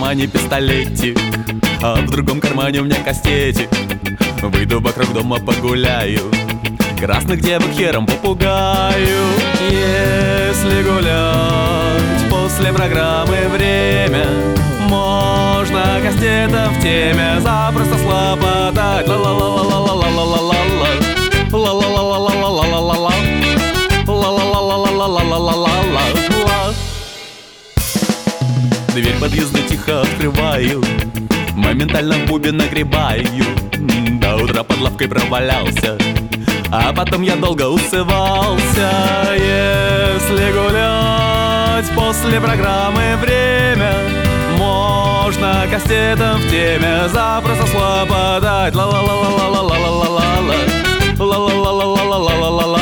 кармане пистолетик, а в другом кармане у меня кастетик. Выйду вокруг дома погуляю, красных девок хером попугаю. Если гулять после программы время, можно кастетом в теме запросто слопотать. Ла-ла-ла-ла-ла-ла-ла-ла-ла-ла-ла, ла-ла-ла-ла-ла-ла-ла-ла-ла-ла, ла-ла-ла-ла-ла-ла-ла-ла-ла. Дверь подъезда тихо открываю, моментально в бубен нагребаю. До утра под лавкой провалялся, а потом я долго усывался. Если гулять после программы время, можно кастетом в теме запросто слопотать. Ла-ла-ла-ла-ла-ла-ла-ла-ла-ла, ла-ла-ла-ла-ла-ла-ла-ла-ла.